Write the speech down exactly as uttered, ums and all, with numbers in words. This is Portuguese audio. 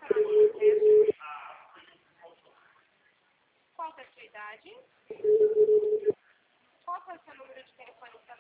seu nome completo? Qual é a sua idade? Qual é o seu número de telefone